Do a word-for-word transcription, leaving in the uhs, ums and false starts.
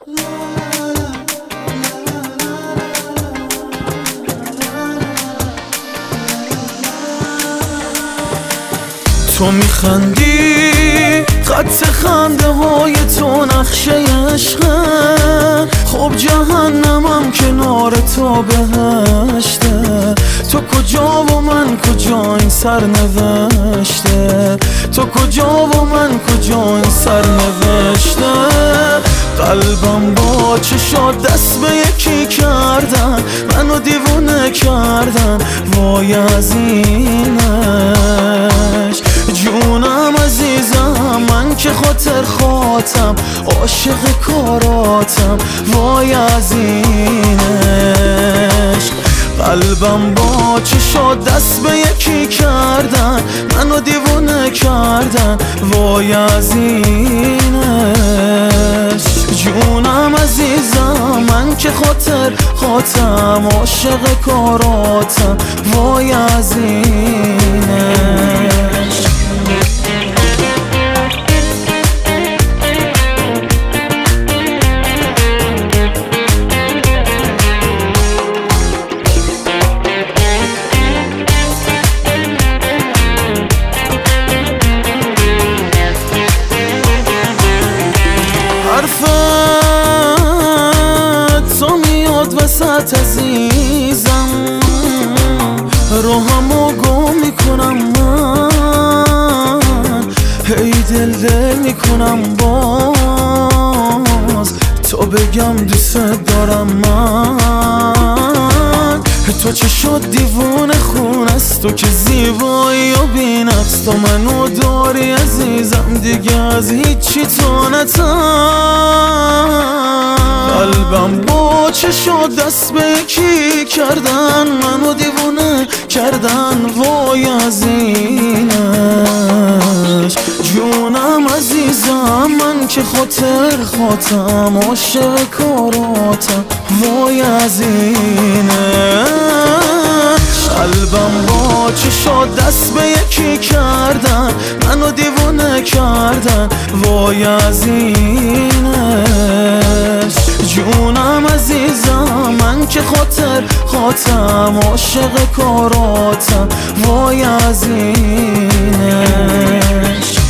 تو میخندی، خط خنده های تو نقشه عشقه. خب جهنمم کنار تو بهشته. تو کجا و من کجا این سرنوشته؟ تو کجا و من کجا این سرنوشته؟ قلبم با چشات دست به یکی کردن، منو دیوونه کردن، وای از اینش. جونم عزیزم، من که خاطر خاطم، عاشق کاراتم، وای از اینش. قلبم با چشات دست به یکی کردن، منو دیوونه کردن، وای از اینش. جونم عزیزم، من که خاطر خاطم، عاشق کاراتم، وای از اینش. حرفت تو میاد وسط عزیزم، روحمو گم میکنم من، هی دل دل میکنم باز تو بگم دوست دارم من. تو چه شد دیوونه خون است، تو که زیبایی و بی‌نقص، تو منو داری عزیزم، دیگه از هیچی تو نترس. قلبم با چه شد دست به یکی کردن، منو دیوونه کردن، وای از اینش. جونم عزیزم، من که خاطر خاطم، عاشق کاراتم، وای از اینش. قلبم با چشات دست به یکی کردن، منو دیوونه کردن، وای از اینش. جونم عزیزم، من که خاطر خاطم، عاشق کاراتم، وای از اینش.